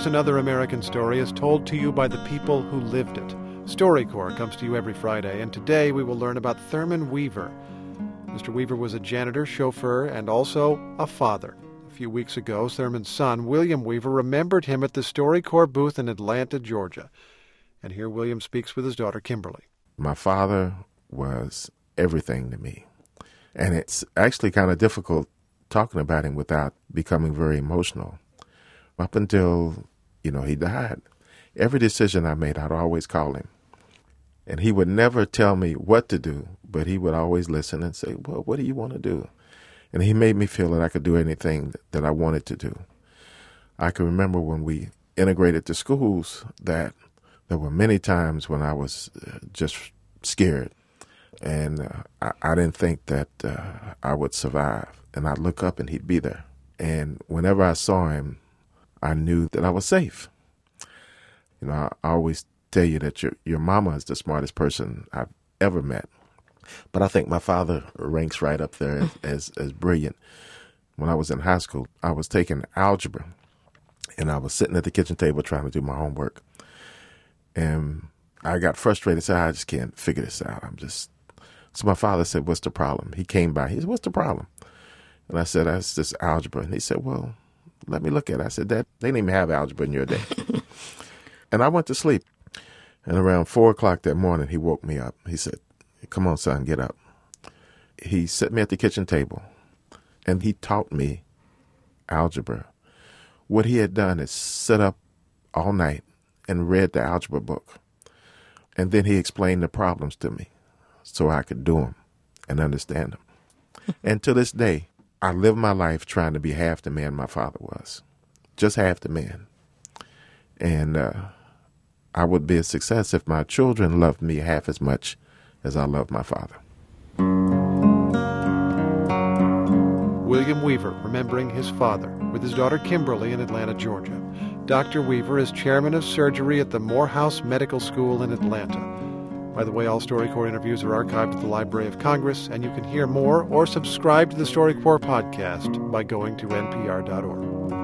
Here's another American story as told to you by the people who lived it. StoryCorps comes to you every Friday, and today we will learn about Thurman Weaver. Mr. Weaver was a janitor, chauffeur, and also a father. A few weeks ago, Thurman's son, William Weaver, remembered him at the StoryCorps booth in Atlanta, Georgia. And here William speaks with his daughter, Kimberly. My father was everything to me. And it's actually kind of difficult talking about him without becoming very emotional. Up until, he died, every decision I made, I'd always call him. And he would never tell me what to do, but he would always listen and say, well, what do you want to do? And he made me feel that I could do anything that I wanted to do. I can remember when we integrated the schools that there were many times when I was just scared. And I didn't think that I would survive. And I'd look up and he'd be there. And whenever I saw him, I knew that I was safe. I always tell you that your mama is the smartest person I've ever met. But I think my father ranks right up there as brilliant. When I was in high school, I was taking algebra, and I was sitting at the kitchen table trying to do my homework. And I got frustrated, said, I just can't figure this out. So my father said, what's the problem? He came by. He said, what's the problem? And I said, that's just algebra. And he said, well, let me look at it. I said, Dad, they didn't even have algebra in your day. And I went to sleep. And around 4 o'clock that morning, he woke me up. He said, come on, son, get up. He set me at the kitchen table, and he taught me algebra. What he had done is sit up all night and read the algebra book. And then he explained the problems to me so I could do them and understand them. And to this day, I live my life trying to be half the man my father was, just half the man. And I would be a success if my children loved me half as much as I loved my father. William Weaver remembering his father with his daughter Kimberly in Atlanta, Georgia. Dr. Weaver is chairman of surgery at the Morehouse Medical School in Atlanta. By the way, all StoryCorps interviews are archived at the Library of Congress, and you can hear more or subscribe to the StoryCorps podcast by going to npr.org.